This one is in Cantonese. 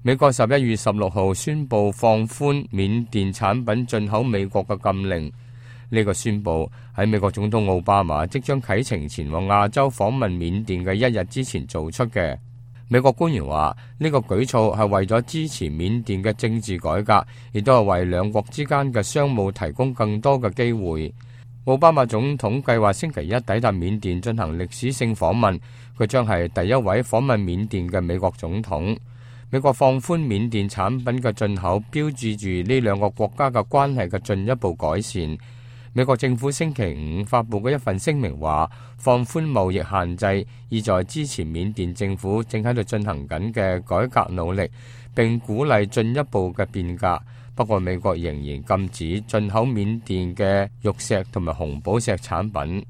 美國11月16號宣布放寬緬甸產品進口美國嘅禁令。呢個宣布喺美國總統奧巴馬即將啟程前往亞洲訪問緬甸嘅一日之前做出嘅。美國官員話，呢個舉措係為咗支持緬甸嘅政治改革，亦都係為兩國之間嘅商務提供更多嘅機會。奧巴馬總統計劃星期一抵達緬甸進行歷史性訪問，佢將係第一位訪問緬甸嘅美國總統。美國放寬緬甸產品嘅進口，標誌住呢兩個國家嘅關係嘅進一步改善。美國政府星期五發佈嘅一份聲明話，放寬貿易限制，意在支持緬甸政府正喺度進行緊嘅改革努力，並鼓勵進一步嘅變革。不過，美國仍然禁止進口緬甸嘅玉石同埋紅寶石產品。